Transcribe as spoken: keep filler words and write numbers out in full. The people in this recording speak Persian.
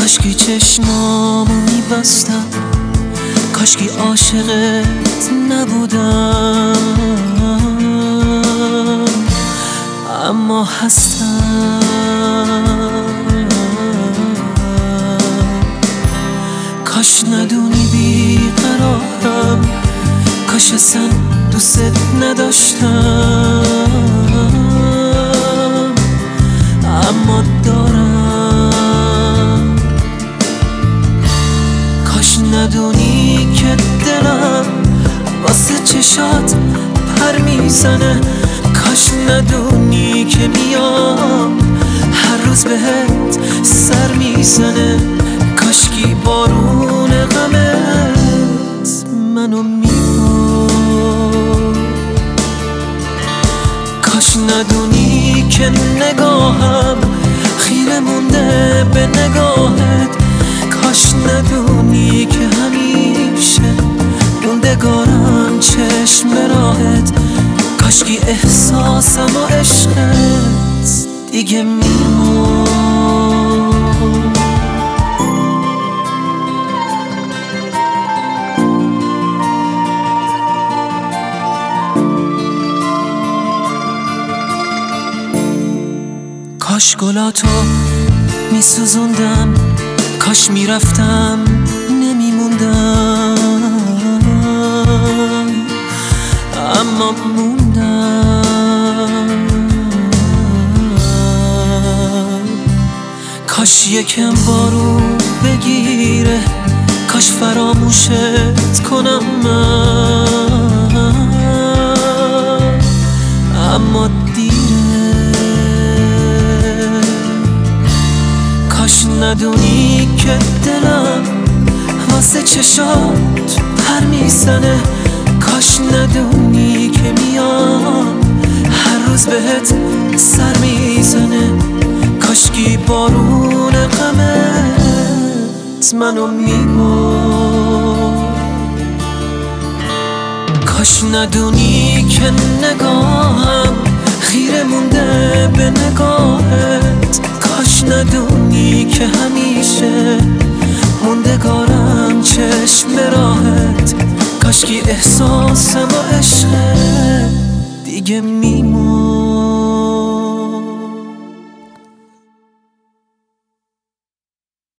کاشکی چشمامو میبستم، کاشکی عاشقت نبودم، اما هستم. کاش ندونی بیقرارم، کاش اصلا دوست نداشتم، اما دارم. کاش ندونی که دلم واسه چشات پر میزنه، کاش ندونی که میام هر روز بهت سر میزنه، کاشکی بارون غمت منو میبارد. کاش ندونی که نگاهم خیره مونده به نگاهت، کاش ندونی که همیشه موندگارم چشم راهت، کاشکی احساسم و عشقت دیگه میمون. کاش گلاتو میسوزوندم، کاش میرفتم نمیموندم، اما موندم. کاش یکم بارون بگیره، کاش فراموشت کنم من، اما دیره. کاش ندونی که دلم واسه چشات پر میزنه، کاش ندونی که میام هر روز بهت سر میزنه، کاشکی بارون غمت منو میبرد. کاش ندونی که نگاهم خیره مونده به نگاهت، کاش ندونی که همیشه موندگارم چشم راهت، کاشکی احساسم و عشقت دیگه میمون.